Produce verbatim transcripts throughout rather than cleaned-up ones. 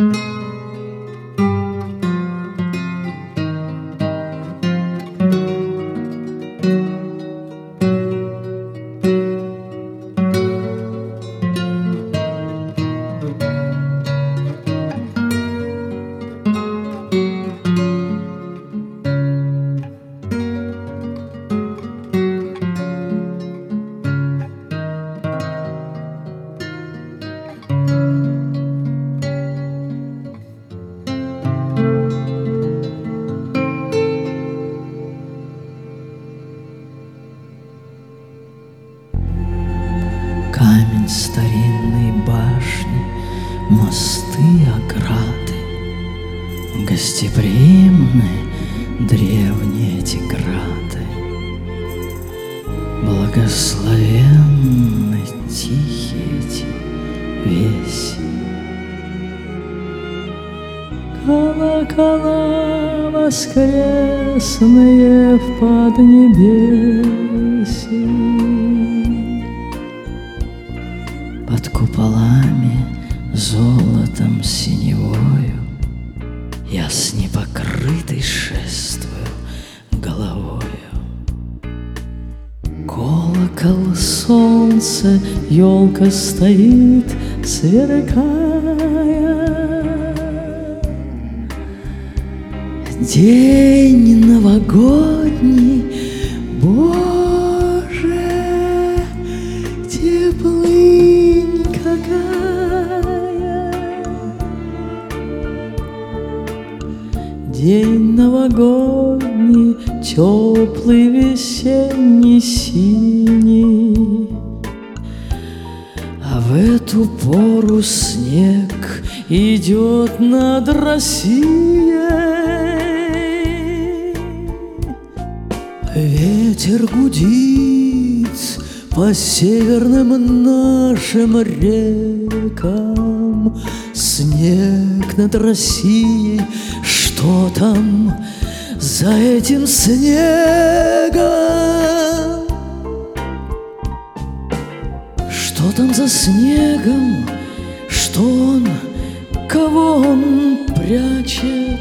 Камень старинной башни, мосты, ограды, гостеприимны древние эти грады, благословенны тихие эти веси. Колокола воскресные в поднебесье, под куполами золотом синевою я с непокрытой шествую головою. Колокол, солнце, елка стоит, сверкая. День новогодний, Боже, теплынь какая. День новогодний, теплый, весенний, синий, а в эту пору снег идет над Россией. Ветер гудит по северным нашим рекам, снег над Россией. Что там за этим снегом? Что там за снегом? Что он, кого он прячет?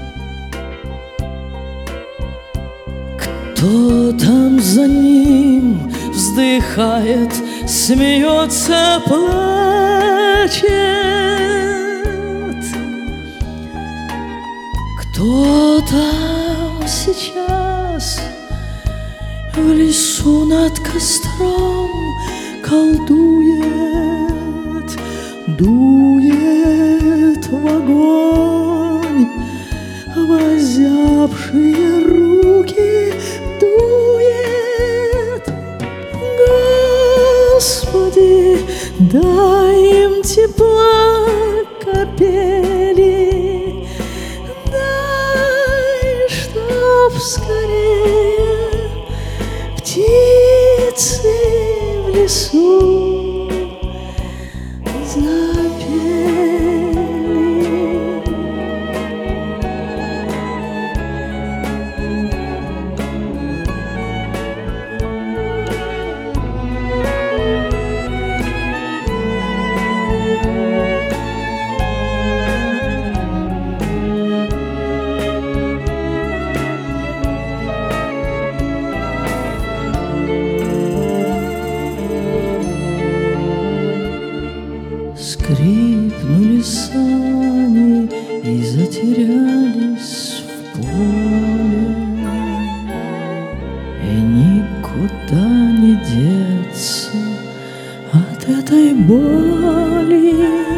Кто там за ним вздыхает, смеется, плачет? Кто там сейчас в лесу над костром колдует, дует в огонь, в озябшие руки дует? Господи, дай им тепла капели, дай, чтоб скорее птицы в лесу запели. Скрипнули сани и затерялись в поле, и никуда не деться от этой боли.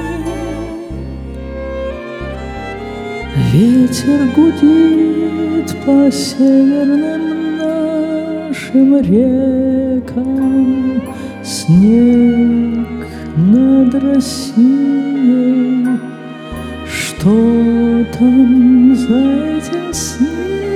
Ветер гудит по северным нашим рекам, снег над Россией. Что там за этим снегом?